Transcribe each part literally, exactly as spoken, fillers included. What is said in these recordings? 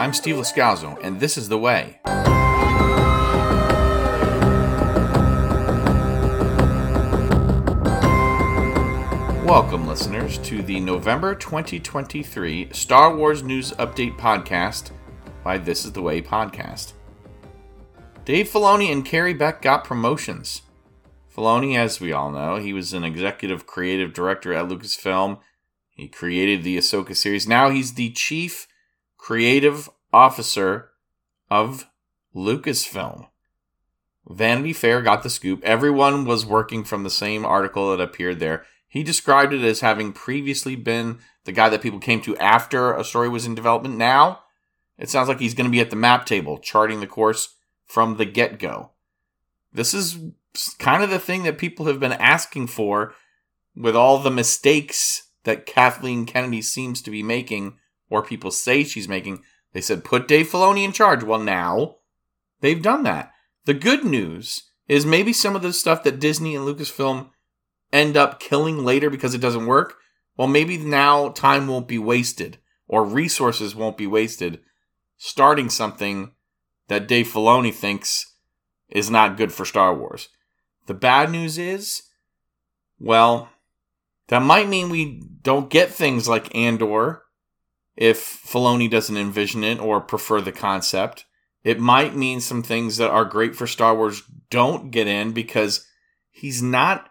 I'm Steve Lascalzo, and this is The Way. Welcome, listeners, to the November twenty twenty-three Star Wars News Update podcast by This Is The Way podcast. Dave Filoni and Carrie Beck got promotions. Filoni, as we all know, he was an executive creative director at Lucasfilm. He created the Ahsoka series. Now he's the chief creative officer of Lucasfilm. Vanity Fair got the scoop. Everyone was working from the same article that appeared there. He described it as having previously been the guy that people came to after a story was in development. Now, it sounds like he's going to be at the map table, charting the course from the get-go. This is kind of the thing that people have been asking for with all the mistakes that Kathleen Kennedy seems to be making, or people say she's making. They said, put Dave Filoni in charge. Well, now, they've done that. The good news is maybe some of the stuff that Disney and Lucasfilm end up killing later because it doesn't work, well, maybe now time won't be wasted or resources won't be wasted starting something that Dave Filoni thinks is not good for Star Wars. The bad news is, well, that might mean we don't get things like Andor if Filoni doesn't envision it or prefer the concept. It might mean some things that are great for Star Wars don't get in because he's not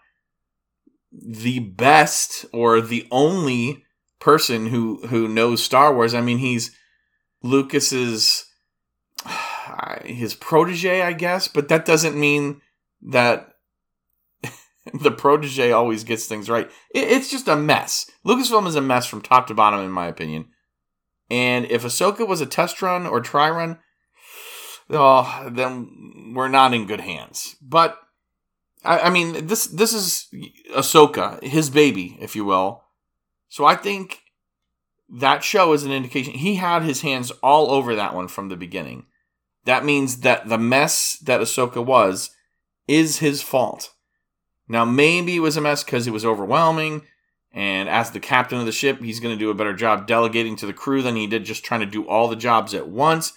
the best or the only person who, who knows Star Wars. I mean, he's Lucas's his protege, I guess, but that doesn't mean that the protege always gets things right. It, it's just a mess. Lucasfilm is a mess from top to bottom, in my opinion. And if Ahsoka was a test run or try run, oh, then we're not in good hands. But I mean, this this is Ahsoka, his baby, if you will. So I think that show is an indication. He had his hands all over that one from the beginning. That means that the mess that Ahsoka was is his fault. Now, maybe it was a mess because it was overwhelming, and as the captain of the ship, he's going to do a better job delegating to the crew than he did just trying to do all the jobs at once.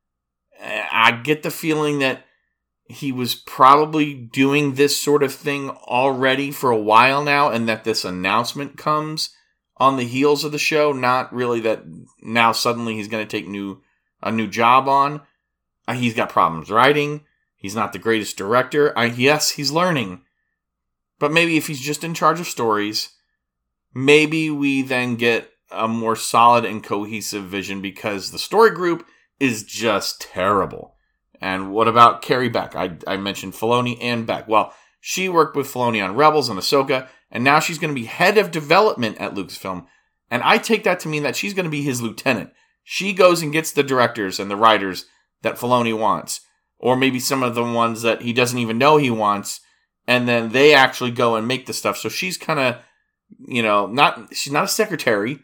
I get the feeling that he was probably doing this sort of thing already for a while now, and that this announcement comes on the heels of the show, not really that now suddenly he's going to take new a new job on. Uh, he's got problems writing. He's not the greatest director. I, yes, he's learning. But maybe if he's just in charge of stories, maybe we then get a more solid and cohesive vision because the story group is just terrible. And what about Carrie Beck? I, I mentioned Filoni and Beck. Well, she worked with Filoni on Rebels and Ahsoka, and now she's going to be head of development at Lucasfilm. And I take that to mean that she's going to be his lieutenant. She goes and gets the directors and the writers that Filoni wants. Or maybe some of the ones that he doesn't even know he wants. And then they actually go and make the stuff. So she's kind of, you know, not she's not a secretary.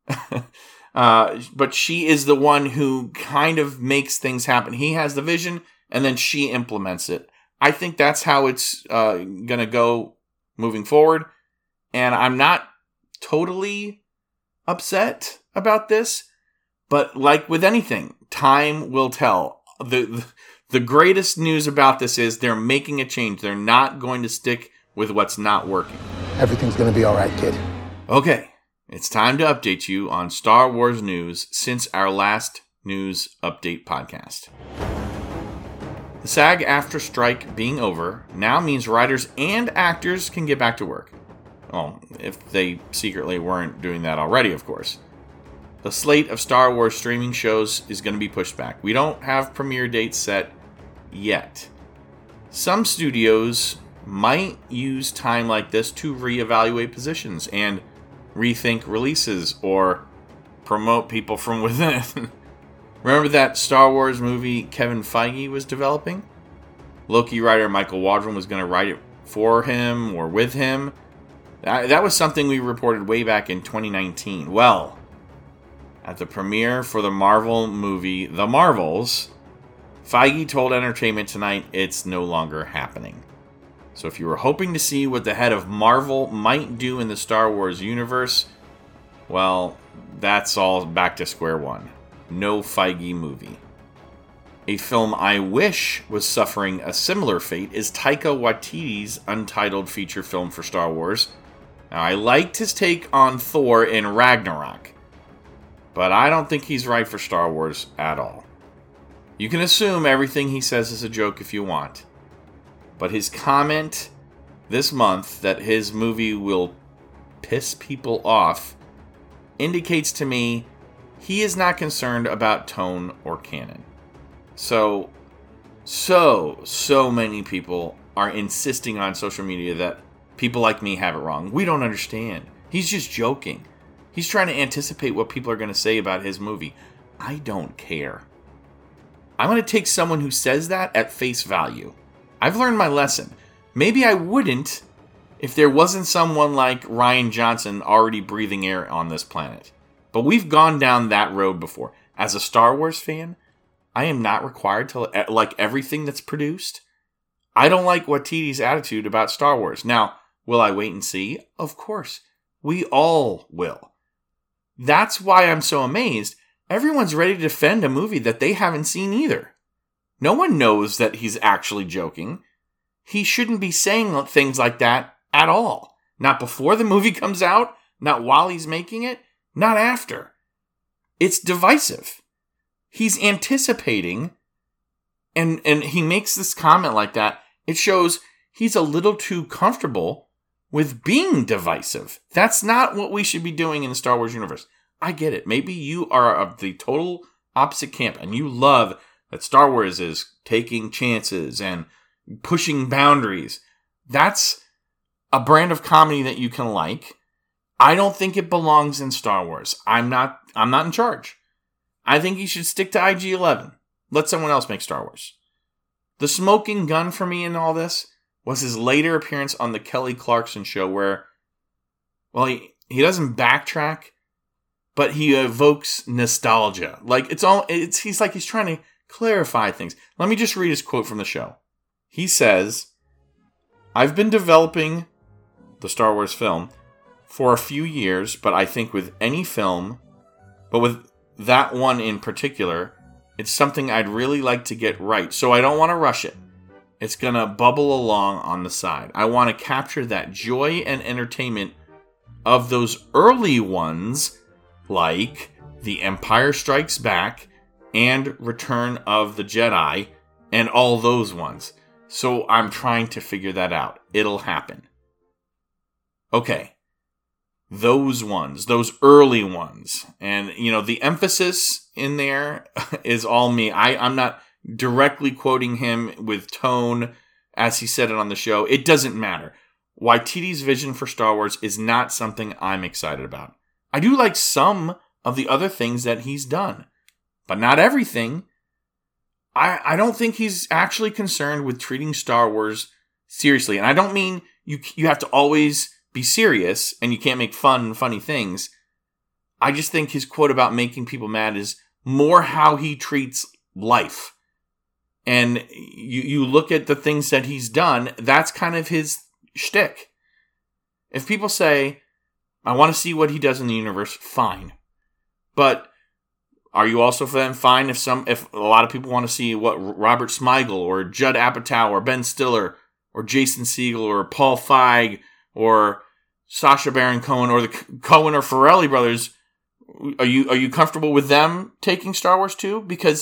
Uh, but she is the one who kind of makes things happen. He has the vision, and then she implements it. I think that's how it's uh, going to go moving forward. And I'm not totally upset about this. But like with anything, time will tell. The, the, the greatest news about this is they're making a change. They're not going to stick with what's not working. Everything's going to be all right, kid. Okay. It's time to update you on Star Wars news since our last news update podcast. The SAG-AFTRA strike being over now means writers and actors can get back to work. Well, if they secretly weren't doing that already, of course. The slate of Star Wars streaming shows is going to be pushed back. We don't have premiere dates set yet. Some studios might use time like this to reevaluate positions and rethink releases or promote people from within. Remember that Star Wars movie Kevin Feige was developing? Loki writer Michael Waldron was going to write it for him or with him. That, that was something we reported way back in twenty nineteen. Well, at the premiere for the Marvel movie The Marvels, Feige told Entertainment Tonight it's no longer happening. So if you were hoping to see what the head of Marvel might do in the Star Wars universe, well, that's all back to square one. no Feige movie. A film I wish was suffering a similar fate is Taika Waititi's untitled feature film for Star Wars. Now, I liked his take on Thor in Ragnarok, but I don't think he's right for Star Wars at all. You can assume everything he says is a joke if you want, but his comment this month that his movie will piss people off indicates to me he is not concerned about tone or canon. So, so, so many people are insisting on social media that people like me have it wrong. We don't understand. He's just joking. He's trying to anticipate what people are going to say about his movie. I don't care. I'm going to take someone who says that at face value. I've learned my lesson. Maybe I wouldn't if there wasn't someone like Rian Johnson already breathing air on this planet. But we've gone down that road before. As a Star Wars fan, I am not required to like everything that's produced. I don't like Waititi's attitude about Star Wars. Now, will I wait and see? Of course. We all will. That's why I'm so amazed. Everyone's ready to defend a movie that they haven't seen either. No one knows that he's actually joking. He shouldn't be saying things like that at all. Not before the movie comes out, not while he's making it, not after. It's divisive. He's anticipating, and, and he makes this comment like that. It shows he's a little too comfortable with being divisive. That's not what we should be doing in the Star Wars universe. I get it. Maybe you are of the total opposite camp, and you love that Star Wars is taking chances and pushing boundaries. That's a brand of comedy that you can like. I don't think it belongs in Star Wars. I'm not I'm not in charge. I think you should stick to I G eleven. Let someone else make Star Wars. The smoking gun for me in all this was his later appearance on the Kelly Clarkson show where, well, he, he doesn't backtrack, but he evokes nostalgia. Like, it's all, it's he's like he's trying to clarify things. Let me just read his quote from the show. He says, "I've been developing the Star Wars film for a few years, but I think with any film, but with that one in particular, it's something I'd really like to get right. So I don't want to rush it. It's going to bubble along on the side. I want to capture that joy and entertainment of those early ones, like The Empire Strikes Back and Return of the Jedi, and all those ones. So I'm trying to figure that out. It'll happen." Okay. Those ones, those early ones. And, you know, the emphasis in there is all me. I, I'm not directly quoting him with tone as he said it on the show. It doesn't matter. Waititi's vision for Star Wars is not something I'm excited about. I do like some of the other things that he's done, but not everything. I, I don't think he's actually concerned with treating Star Wars seriously. And I don't mean you you have to always be serious and you can't make fun and funny things. I just think his quote about making people mad is more how he treats life. And you, you look at the things that he's done, that's kind of his shtick. If people say, I want to see what he does in the universe, fine. But are you also for them fine if some if a lot of people want to see what Robert Smigel or Judd Apatow or Ben Stiller or Jason Segel or Paul Feig or Sacha Baron Cohen or the Coen or Farrelly brothers, are you are you comfortable with them taking Star Wars too? Because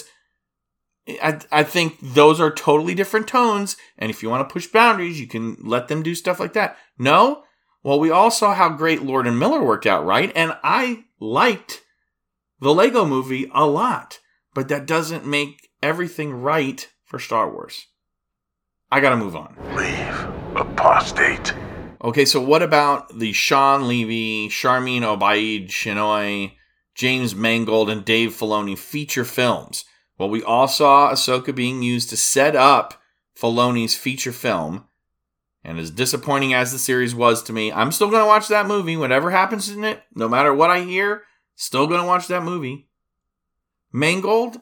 I I think those are totally different tones, and if you want to push boundaries, you can let them do stuff like that. No? Well, we all saw how great Lord and Miller worked out, right? And I liked the Lego movie a lot, but that doesn't make everything right for Star Wars. I gotta move on. Leave, apostate. Okay, so what about the Sean Levy, Sharmeen Obaid-Chinoy, James Mangold, and Dave Filoni feature films? Well, we all saw Ahsoka being used to set up Filoni's feature film. And as disappointing as the series was to me, I'm still going to watch that movie. Whatever happens in it, no matter what I hear, still going to watch that movie. Mangold,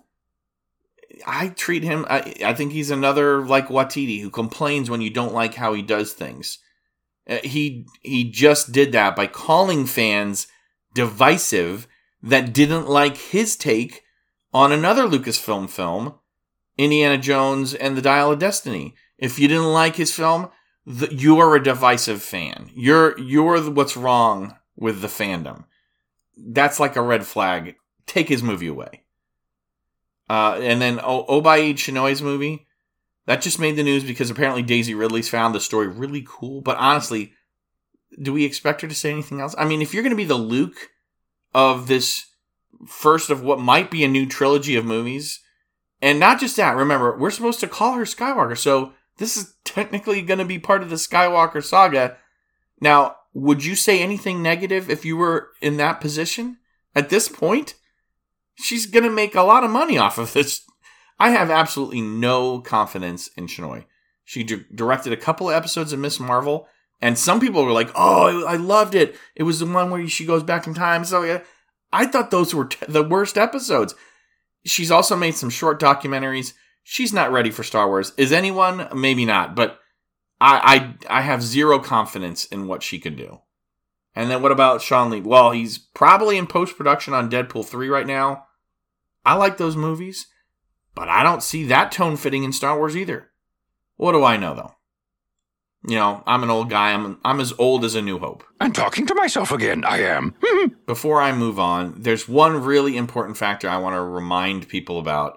I treat him, I, I think he's another like Waititi who complains when you don't like how he does things. Uh, he he just did that by calling fans divisive that didn't like his take on another Lucasfilm film, Indiana Jones and the Dial of Destiny. If you didn't like his film, the, you're a divisive fan. You're you're what's wrong with the fandom. That's like a red flag. Take his movie away. Uh, and then o- Obaid Chinoy's movie, that just made the news because apparently Daisy Ridley's found the story really cool. But honestly, do we expect her to say anything else? I mean, if you're going to be the Luke of this first of what might be a new trilogy of movies, and not just that, remember, we're supposed to call her Skywalker, so this is technically going to be part of the Skywalker saga. Now, would you say anything negative if you were in that position? At this point, she's going to make a lot of money off of this. I have absolutely no confidence in Chinoy. She d- directed a couple of episodes of Miz Marvel, and some people were like, oh, I loved it. It was the one where she goes back in time. So yeah, I thought those were t- the worst episodes. She's also made some short documentaries. She's not ready for Star Wars. Is anyone? Maybe not, but I, I, I have zero confidence in what she could do. And then what about Sean Lee? Well, he's probably in post-production on Deadpool three right now. I like those movies, but I don't see that tone fitting in Star Wars either. What do I know, though? You know, I'm an old guy. I'm I'm as old as A New Hope. I'm talking to myself again. I am. Before I move on, there's one really important factor I want to remind people about.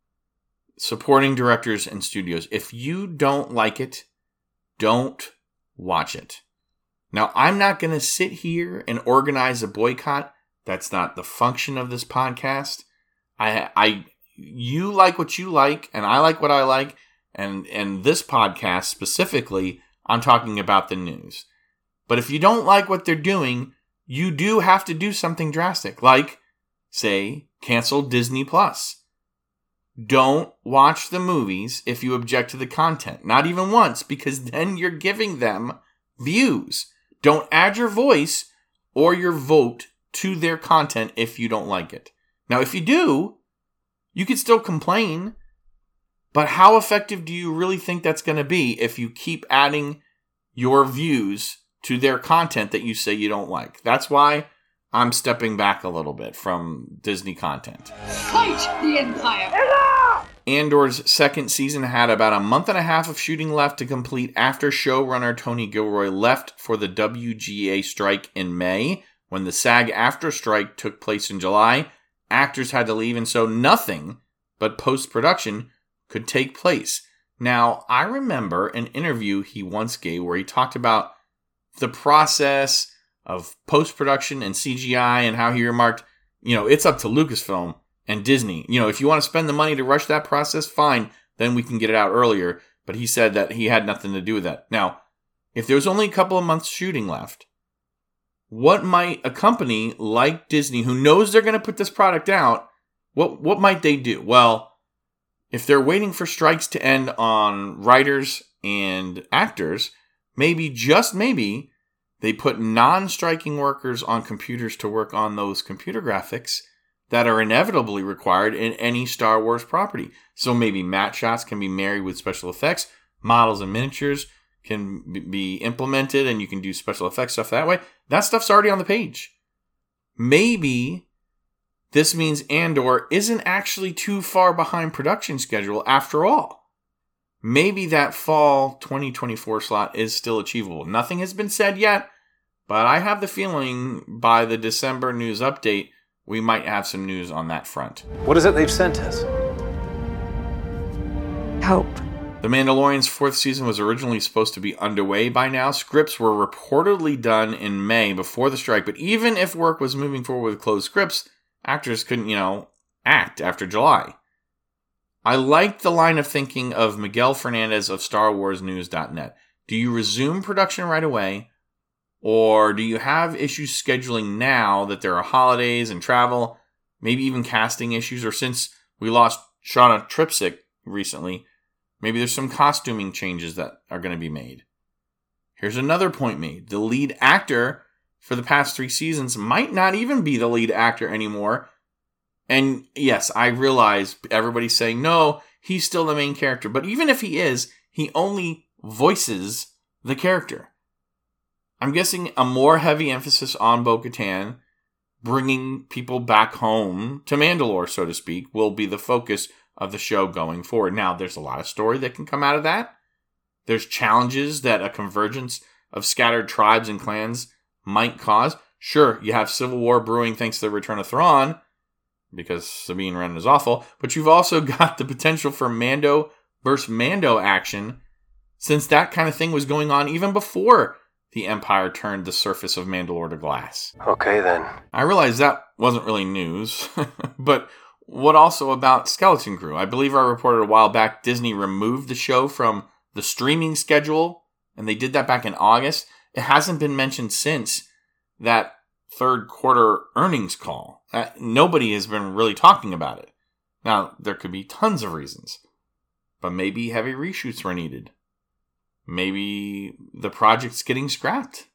Supporting directors and studios. If you don't like it, don't watch it. Now, I'm not going to sit here and organize a boycott. That's not the function of this podcast. I, I, you like what you like, and I like what I like. And, and this podcast specifically, I'm talking about the news. But if you don't like what they're doing, you do have to do something drastic. Like, say, cancel Disney Plus. Don't watch the movies if you object to the content. Not even once, because then you're giving them views. Don't add your voice or your vote to their content if you don't like it. Now, if you do, you can still complain. But how effective do you really think that's going to be if you keep adding your views to their content that you say you don't like? That's why I'm stepping back a little bit from Disney content. Fight the Empire! Andor's second season had about a month and a half of shooting left to complete after showrunner Tony Gilroy left for the W G A strike in May. When the SAG-AFTRA strike took place in July, actors had to leave, and so nothing but post-production could take place. Now, I remember an interview he once gave where he talked about the process of post-production and C G I and how he remarked, you know, it's up to Lucasfilm and Disney. You know, if you want to spend the money to rush that process, fine, then we can get it out earlier. But he said that he had nothing to do with that. Now, if there was only a couple of months shooting left, what might a company like Disney, who knows they're going to put this product out, what what might they do? Well, if they're waiting for strikes to end on writers and actors, maybe, just maybe, they put non-striking workers on computers to work on those computer graphics that are inevitably required in any Star Wars property. So maybe matte shots can be married with special effects, models and miniatures can be implemented, and you can do special effects stuff that way. That stuff's already on the page. Maybe this means Andor isn't actually too far behind production schedule after all. Maybe that fall twenty twenty-four slot is still achievable. Nothing has been said yet, but I have the feeling by the December news update, we might have some news on that front. What is it they've sent us? Hope. The Mandalorian's fourth season was originally supposed to be underway by now. Scripts were reportedly done in May before the strike, but even if work was moving forward with closed scripts, actors couldn't, you know, act after July. I liked the line of thinking of Miguel Fernandez of Star Wars News dot net. Do you resume production right away? Or do you have issues scheduling now that there are holidays and travel, maybe even casting issues? Or since we lost Shauna Tripsick recently, maybe there's some costuming changes that are going to be made. Here's another point made. The lead actor for the past three seasons might not even be the lead actor anymore. And yes, I realize everybody's saying, no, he's still the main character. But even if he is, he only voices the character. I'm guessing a more heavy emphasis on Bo-Katan, bringing people back home to Mandalore, so to speak, will be the focus of the show going forward. Now, there's a lot of story that can come out of that. There's challenges that a convergence of scattered tribes and clans might cause. Sure, you have civil war brewing thanks to the return of Thrawn, because Sabine Wren is awful, but you've also got the potential for Mando versus Mando action, since that kind of thing was going on even before the Empire turned the surface of Mandalore to glass. Okay, then. I realize that wasn't really news, but what also about Skeleton Crew? I believe I reported a while back Disney removed the show from the streaming schedule, and they did that back in August. It hasn't been mentioned since that third quarter earnings call. Uh, nobody has been really talking about it. Now, there could be tons of reasons, but maybe heavy reshoots were needed. Maybe the project's getting scrapped.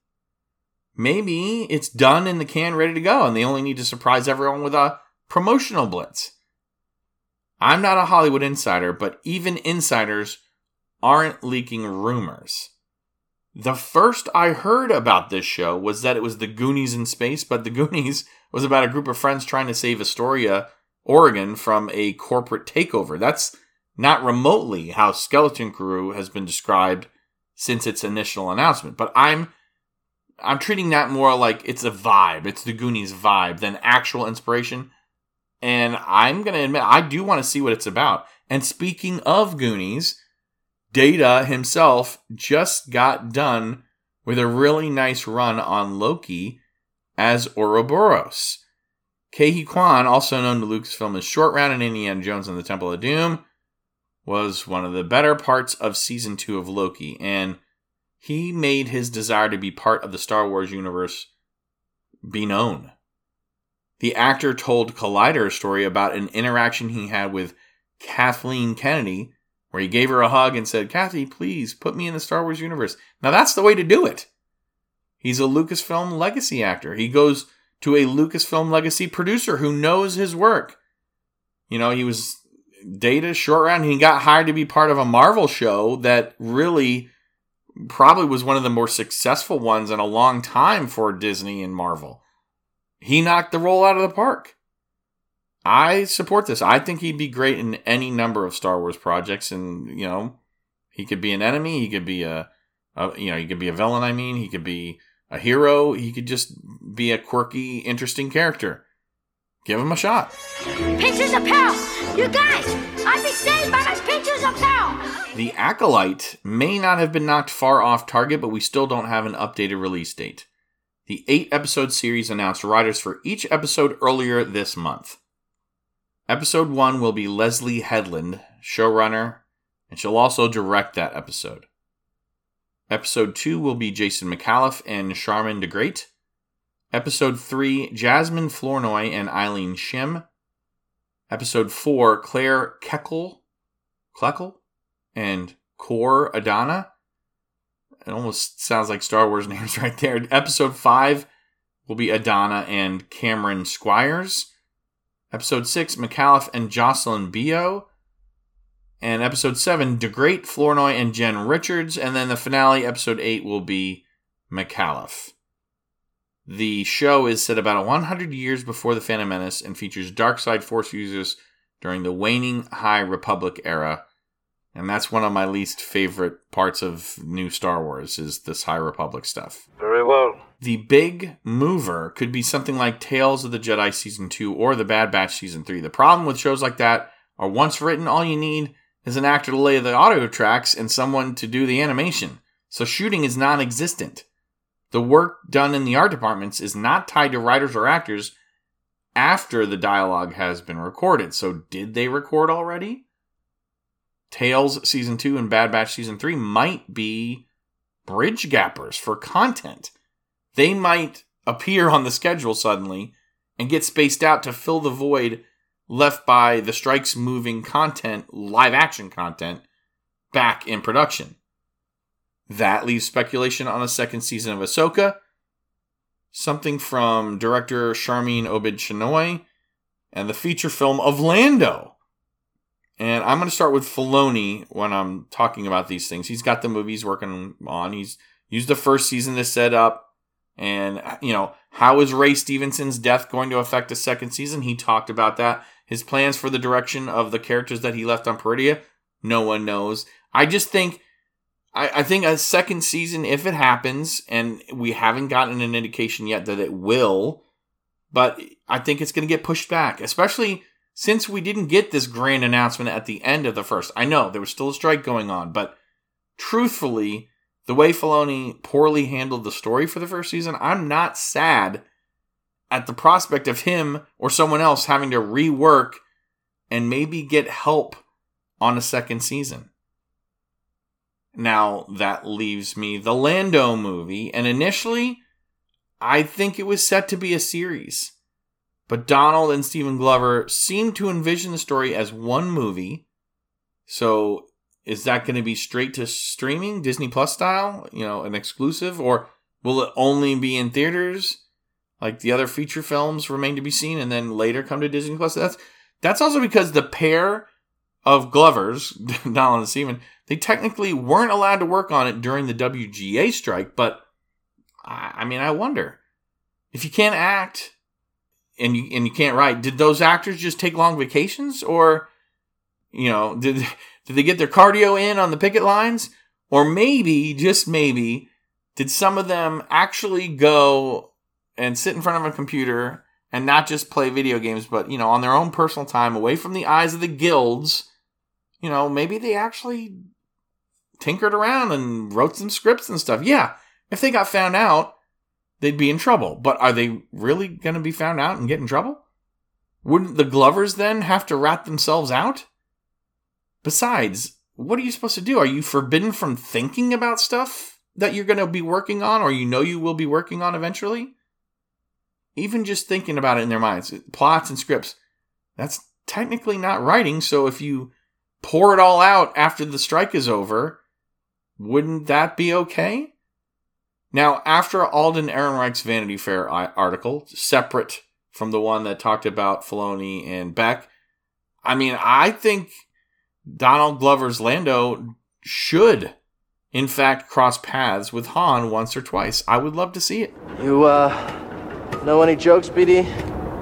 Maybe it's done in the can, ready to go, and they only need to surprise everyone with a promotional blitz. I'm not a Hollywood insider, but even insiders aren't leaking rumors. The first I heard about this show was that it was the Goonies in space, but the Goonies was about a group of friends trying to save Astoria, Oregon from a corporate takeover. That's not remotely how Skeleton Crew has been described since its initial announcement. But I'm I'm treating that more like it's a vibe. It's the Goonies vibe than actual inspiration. And I'm going to admit, I do want to see what it's about. And speaking of Goonies, Data himself just got done with a really nice run on Loki as Ouroboros. Ke Huy Quan, also known to Lucasfilm as Short Round in Indiana Jones and the Temple of Doom, was one of the better parts of season two of Loki, and he made his desire to be part of the Star Wars universe be known. The actor told Collider a story about an interaction he had with Kathleen Kennedy, where he gave her a hug and said, "Kathy, please put me in the Star Wars universe." Now that's the way to do it. He's a Lucasfilm legacy actor. He goes to a Lucasfilm legacy producer who knows his work. You know, he was Data, Short Round. He got hired to be part of a Marvel show that really probably was one of the more successful ones in a long time for Disney and Marvel. He knocked the role out of the park. I support this. I think he'd be great in any number of Star Wars projects, and you know, he could be an enemy. He could be a, a you know, he could be a villain. I mean, he could be a hero. He could just be a quirky, interesting character. Give him a shot. Pinchers of power! You guys! I'd be saved by my pinchers of power! The Acolyte may not have been knocked far off target, but we still don't have an updated release date. The eight-episode series announced writers for each episode earlier this month. Episode one will be Leslie Headland, showrunner, and she'll also direct that episode. Episode two will be Jason McAuliffe and Charmin de Great. Episode three, Jasmine Flournoy and Eileen Shim. Episode four, Claire Keckel, Kleckel and Kor Adana. It almost sounds like Star Wars names right there. Episode five will be Adana and Cameron Squires. Episode six, McAuliffe and Jocelyn Bio. And episode seven, DeGreat, Flournoy, and Jen Richards. And then the finale, episode eight, will be McAuliffe. The show is set about one hundred years before The Phantom Menace and features Darkside Force users during the waning High Republic era. And that's one of my least favorite parts of new Star Wars, is this High Republic stuff. Very well. The big mover could be something like Tales of the Jedi Season two or The Bad Batch Season three. The problem with shows like that are once written, all you need is an actor to lay the audio tracks and someone to do the animation. So shooting is non-existent. The work done in the art departments is not tied to writers or actors after the dialogue has been recorded. So did they record already? Tales Season two and Bad Batch Season three might be bridge gappers for content. They might appear on the schedule suddenly and get spaced out to fill the void left by the strikes moving content, live action content, back in production. That leaves speculation on a second season of Ahsoka, something from director Sharmeen Obaid-Chinoy, and the feature film of Lando. And I'm going to start with Filoni when I'm talking about these things. He's got the movies working on. He's used the first season to set up And, you know, how is Ray Stevenson's death going to affect the second season? He talked about that. His plans for the direction of the characters that he left on Peridea, no one knows. I just think, I, I think a second season, if it happens, and we haven't gotten an indication yet that it will, but I think it's going to get pushed back, especially since we didn't get this grand announcement at the end of the first. I know there was still a strike going on, but truthfully, the way Filoni poorly handled the story for the first season, I'm not sad at the prospect of him or someone else having to rework and maybe get help on a second season. Now, that leaves me the Lando movie, and initially, I think it was set to be a series. But Donald and Stephen Glover seemed to envision the story as one movie. So, is that going to be straight to streaming, Disney Plus style, you know, an exclusive? Or will it only be in theaters, like the other feature films remain to be seen, and then later come to Disney Plus? That's that's also because the pair of Glovers, Donald and Stephen, they technically weren't allowed to work on it during the W G A strike. But I mean, I wonder if you can't act and you and you can't write. Did those actors just take long vacations, or you know, did did they get their cardio in on the picket lines, or maybe just maybe did some of them actually go and sit in front of a computer and not just play video games, but, you know, on their own personal time, away from the eyes of the guilds? You know, maybe they actually tinkered around and wrote some scripts and stuff. Yeah, if they got found out, they'd be in trouble. But are they really going to be found out and get in trouble? Wouldn't the Glovers then have to rat themselves out? Besides, what are you supposed to do? Are you forbidden from thinking about stuff that you're going to be working on, or you know you will be working on eventually? Even just thinking about it in their minds, plots and scripts, that's technically not writing. So if you pour it all out after the strike is over, wouldn't that be okay? Now, after Alden Ehrenreich's Vanity Fair article, separate from the one that talked about Filoni and Beck, I mean, I think Donald Glover's Lando should, in fact, cross paths with Han once or twice. I would love to see it. You, uh, know any jokes, B D?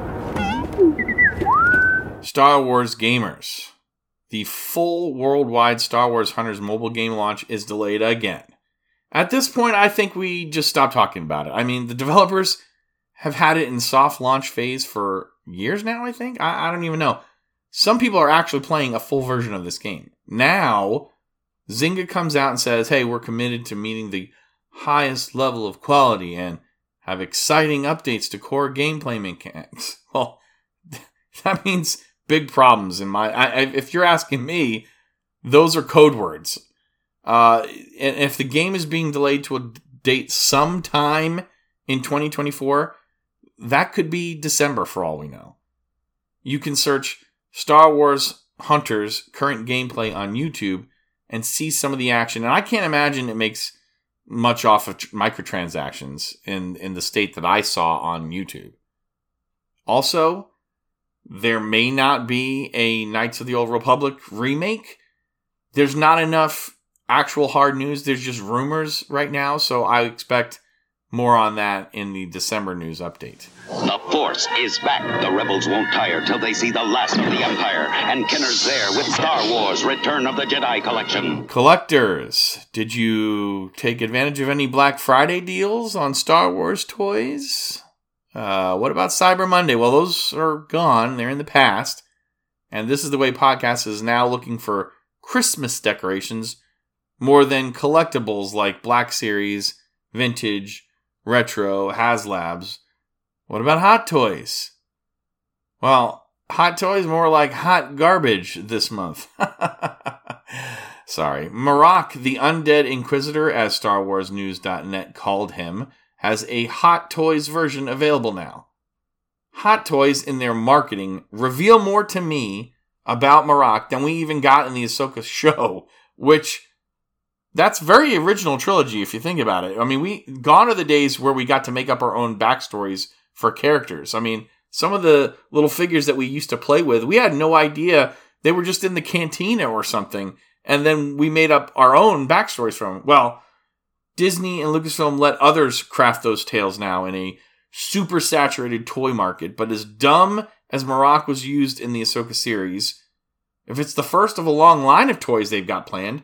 Star Wars gamers. The full worldwide Star Wars Hunters mobile game launch is delayed again. At this point, I think we just stop talking about it. I mean, the developers have had it in soft launch phase for years now, I think. I, I don't even know. Some people are actually playing a full version of this game. Now, Zynga comes out and says, hey, we're committed to meeting the highest level of quality and have exciting updates to core gameplay mechanics. Well, that means big problems in my... I, if you're asking me, those are code words. Uh, and if the game is being delayed to a date sometime in twenty twenty-four, that could be December for all we know. You can search Star Wars Hunters current gameplay on YouTube and see some of the action. And I can't imagine it makes much off of microtransactions in, in the state that I saw on YouTube. Also, there may not be a Knights of the Old Republic remake. There's not enough actual hard news. There's just rumors right now, so I expect more on that in the December news update. The Force is back. The rebels won't tire till they see the last of the Empire. And Kenner's there with Star Wars Return of the Jedi Collection. Collectors, did you take advantage of any Black Friday deals on Star Wars toys? Uh, what about Cyber Monday? Well, those are gone. They're in the past. And This Is the Way podcast is now looking for Christmas decorations more than collectibles like Black Series, Vintage, Retro, HasLabs. What about Hot Toys? Well, Hot Toys more like hot garbage this month. Sorry. Marok, the Undead Inquisitor, as Star Wars News dot net called him, has a Hot Toys version available now. Hot Toys, in their marketing, reveal more to me about Marok than we even got in the Ahsoka show, which... that's very original trilogy if you think about it. I mean, we gone are the days where we got to make up our own backstories for characters. I mean, some of the little figures that we used to play with, we had no idea they were just in the cantina or something. And then we made up our own backstories from them. Well, Disney and Lucasfilm let others craft those tales now in a super saturated toy market, but as dumb as Marok was used in the Ahsoka series, if it's the first of a long line of toys they've got planned,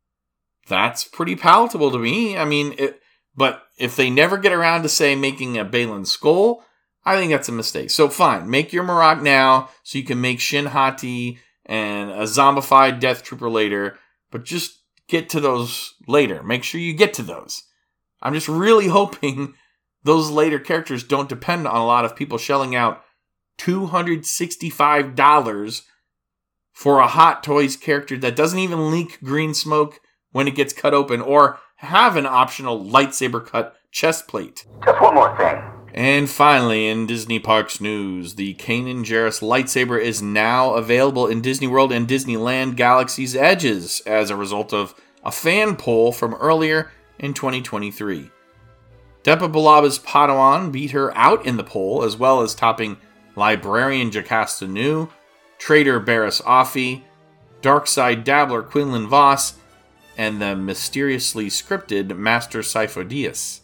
that's pretty palatable to me. I mean, it, but if they never get around to, say, making a Baylan Skoll, I think that's a mistake. So fine, make your Marok now so you can make Shin Hati and a zombified Death Trooper later, but just get to those later. Make sure you get to those. I'm just really hoping those later characters don't depend on a lot of people shelling out two hundred sixty-five dollars for a Hot Toys character that doesn't even leak green smoke when it gets cut open or have an optional lightsaber cut chest plate. Just one more thing. And finally, in Disney Parks news, the Kanan Jarrus lightsaber is now available in Disney World and Disneyland Galaxy's Edges as a result of a fan poll from earlier in twenty twenty-three. Depa Biloba's Padawan beat her out in the poll, as well as topping Librarian Jocasta Nu, Trader Barriss Offee, Darkside Dabbler Quinlan Voss, and the mysteriously scripted Master Sifo Dyas.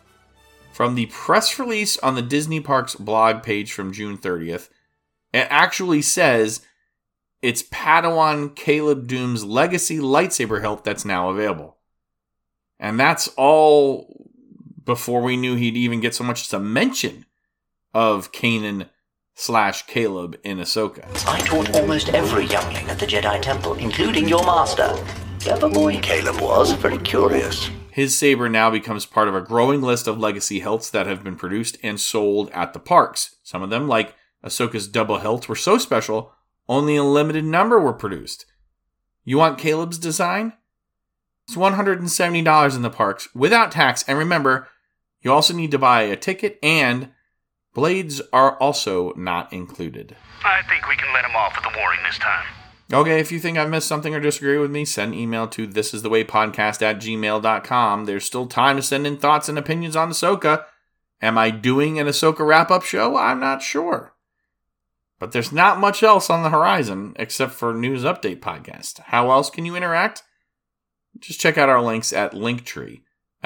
From the press release on the Disney Parks blog page from June thirtieth, it actually says it's Padawan Caleb Dume's Legacy lightsaber hilt that's now available. And that's all before we knew he'd even get so much as a mention of Kanan slash Caleb in Ahsoka. I taught almost every youngling at the Jedi Temple, including your master. Clever boy Caleb was, very curious. His saber now becomes part of a growing list of legacy hilts that have been produced and sold at the parks. Some of them, like Ahsoka's double hilt, were so special, only a limited number were produced. You want Caleb's design? It's one hundred seventy dollars in the parks, without tax, and remember, you also need to buy a ticket, and blades are also not included. I think we can let him off with the warning this time. Okay, if you think I've missed something or disagree with me, send an email to thisisthewaypodcast at gmail dot com. There's still time to send in thoughts and opinions on Ahsoka. Am I doing an Ahsoka wrap-up show? I'm not sure. But there's not much else on the horizon except for News Update Podcast. How else can you interact? Just check out our links at Linktree,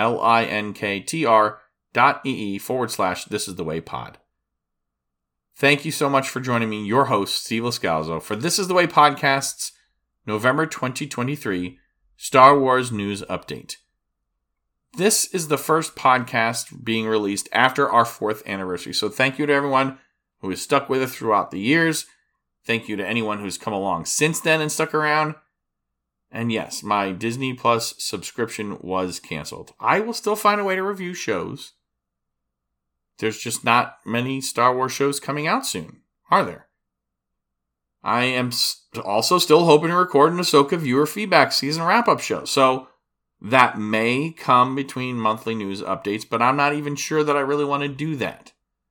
L-I-N-K-T-R dot E-E forward slash This Is The Way Pod. Thank you so much for joining me, your host, Steve Loscalzo, for This Is The Way Podcast's November twenty twenty-three Star Wars News Update. This is the first podcast being released after our fourth anniversary, so thank you to everyone who has stuck with us throughout the years. Thank you to anyone who's come along since then and stuck around. And yes, my Disney Plus subscription was canceled. I will still find a way to review shows. There's just not many Star Wars shows coming out soon, are there? I am also still hoping to record an Ahsoka viewer feedback season wrap-up show, so that may come between monthly news updates, but I'm not even sure that I really want to do that.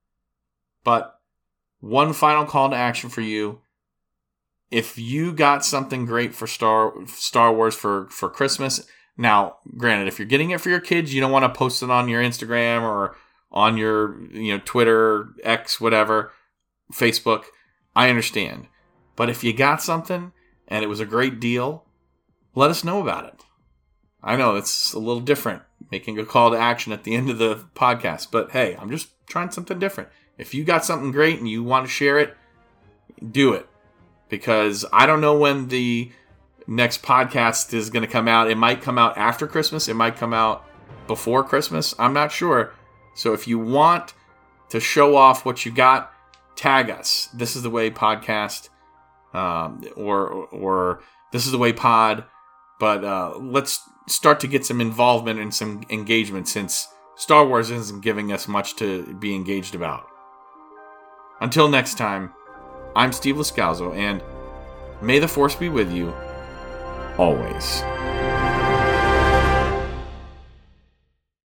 But one final call to action for you. If you got something great for Star Star Wars for, for Christmas, now, granted, if you're getting it for your kids, you don't want to post it on your Instagram or on your, you know, Twitter, X, whatever, Facebook, I understand. But if you got something and it was a great deal, let us know about it. I know it's a little different, making a call to action at the end of the podcast, but hey, I'm just trying something different. If you got something great and you want to share it, do it. Because I don't know when the next podcast is going to come out. It might come out after Christmas. It might come out before Christmas. I'm not sure. So if you want to show off what you got, tag us. This is the Way Podcast, um, or or This is the Way Pod. But uh, let's start to get some involvement and some engagement, since Star Wars isn't giving us much to be engaged about. Until next time, I'm Steve Loscalzo, and may the Force be with you always.